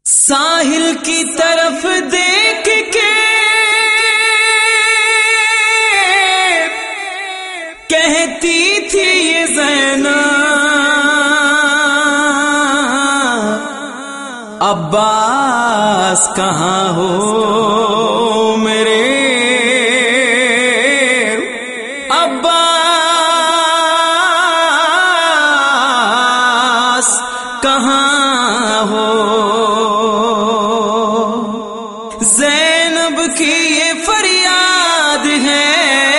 ساحل کی طرف دیکھ کے کہتی تھی یہ زینب، عباس کہاں ہو میرے عباس کہاں ہو؟ زینب کی یہ فریاد ہے،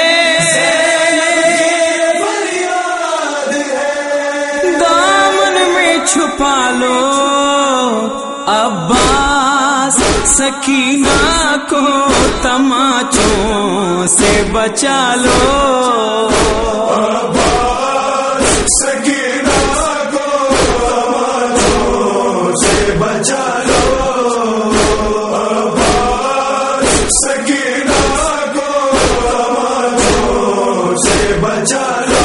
دامن میں چھپا لو عباس، سکینہ کو تماچوں سے بچا لو عباس، سکینہ کو تماچوں سے بچا لو عباس، سکینہ کو تماچوں سے بچا لو۔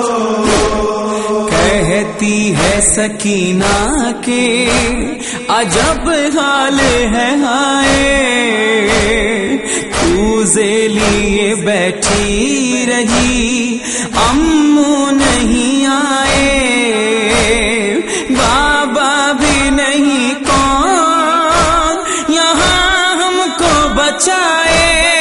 کہتی ہے سکینہ کے عجب حال ہے ہائے، کوزے لیے بیٹھی رہی امو نہیں آئے، بابا بھی نہیں کون یہاں ہم کو بچائے،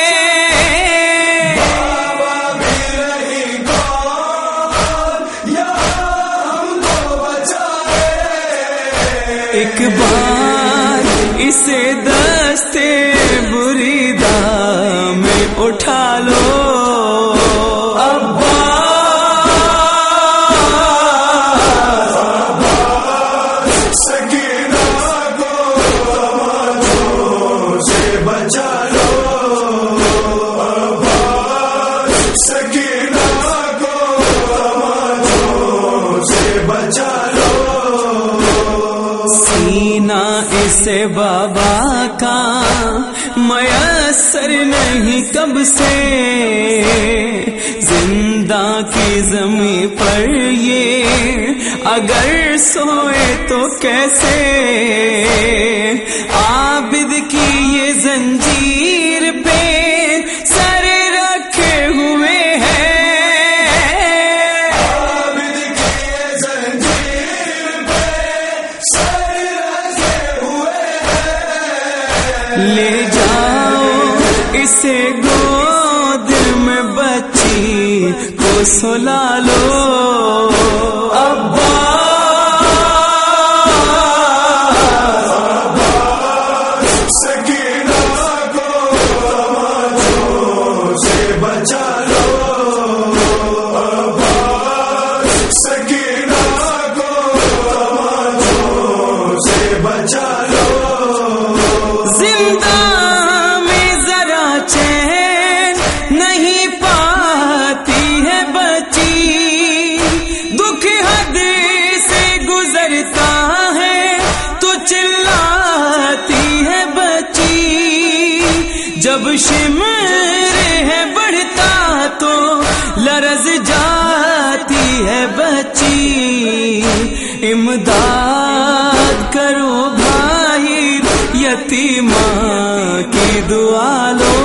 ایک بار اسے دستے بریدہ میں اٹھا لو عباس، سکینہ کو تماچوں سے بچا لو عباس، سکینہ کو تماچوں سے بچا لو۔ سینہ اسے بابا کا میسر نہیں کب سے، زندہ کی زمین پر یہ اگر سوئے تو کیسے، عابد کی یہ زنجیر پہ سر رکھے ہوئے ہے، عابد کی یہ زنجیر پہ سر رکھے ہوئے ہیں، لے جاؤ اسے گود میں بچی کو سلا لو عباس، سکینہ کو تماچوں سے بچا لو عباس، سکینہ کو تماچوں سے بچا لو۔ زندہ میں ذرا چین نہیں پاتی ہے بچی، دکھ حد سے گزرتا ہے تو چلاتی ہے بچی، جب شمر ہے بڑھتا تو لرز جاتی ہے بچی، امداد کرو بھائی یتیمہ کی دعا لو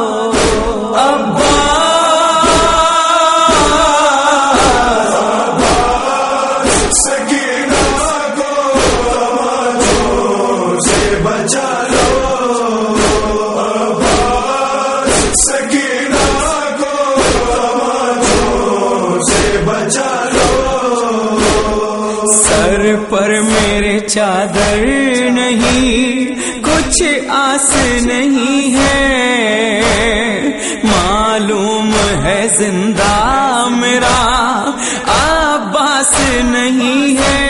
عباس، سکینہ کو تماچوں سے بچا لو عباس، سکینہ کو تماچوں سے بچا لو۔ سر پر میرے چادر نہیں، کچھ آس نہیں ہے، معلوم ہے زندہ میرا عباس نہیں ہے،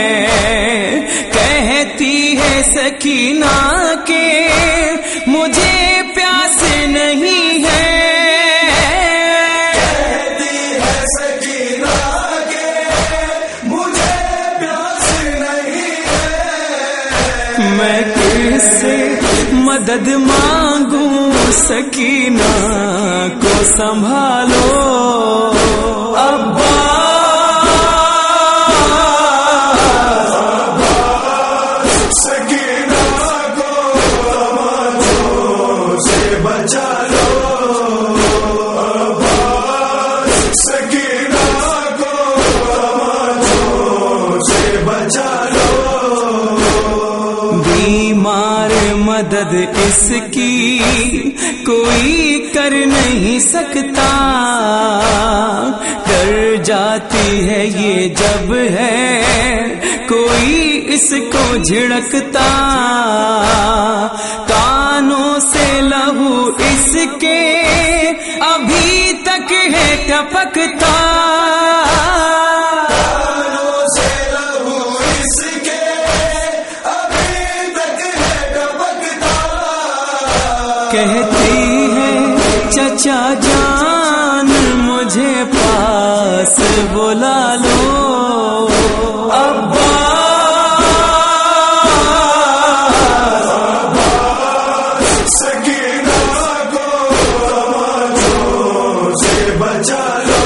کہتی ہے سکینہ کے مجھے پیاس نہیں ہے، کہتی ہے سکینہ کے مجھے پیاس نہیں ہے، میں کس سے مدد مانگوں سکینہ کو سنبھالو عباس، سکینہ बचा लो। بیمار مدد اس کی کوئی کر نہیں سکتا، ڈر جاتی ہے یہ جب ہے کوئی اس کو جھڑکتا، کانوں سے لہو اس کے ابھی تک ہے ٹپکتا، کہتی ہے چچا جان مجھے پاس بلا لو، ابا سکینہ کو تماچوں سے بچا لو،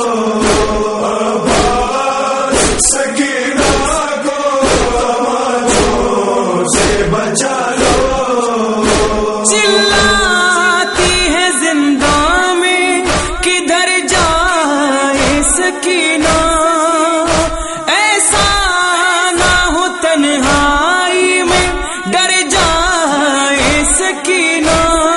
ابا سکینہ کو تماچوں سے بچا لو۔ چلاتی ہے زندان میں کدھر جائے سکینہ، ایسا نہ ہو تنہائی میں ڈر جائے سکینہ،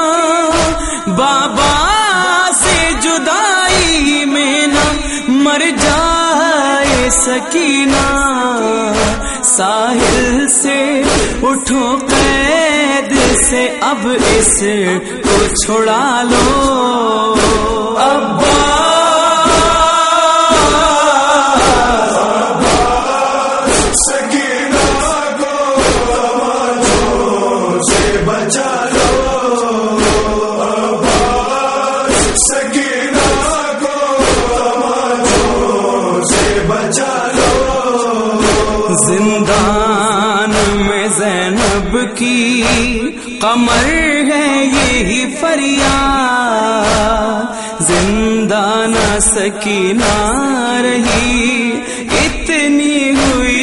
بابا سے جدائی میں نہ مر جائے سکینہ، ساحل سے اٹھو قید سے اب اس کو چھڑا لو، ابا سکینہ کو تماچوں سے بچا لو، ابا سکینہ کو تماچوں سے بچا لو۔ زندان میں زینب کی قمر ہے یہی فریاد، زندان سکینہ رہی اتنی ہوئی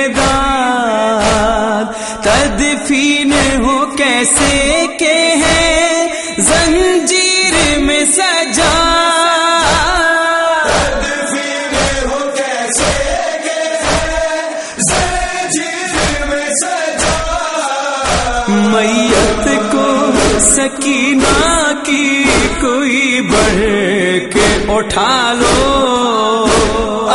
بیداد، تدفین ہو کیسے کہ ہے زنجیر میں سجا، تدفین ہو کیسے کہ ہے زنجیر میں سجا، میت کو سکینہ کی کوئی بڑھ کے اٹھا لو،